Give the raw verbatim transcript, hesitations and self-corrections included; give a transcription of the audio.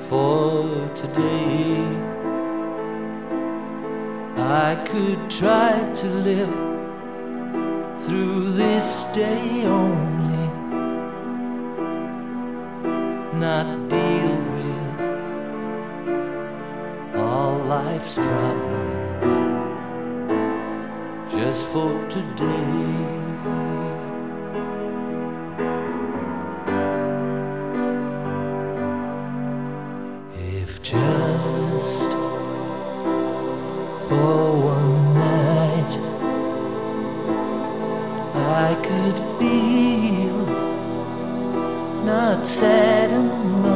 for today. I could try to live through this day only, not deal with all life's problems just for today. If just for one night I could feel not sad and lonely,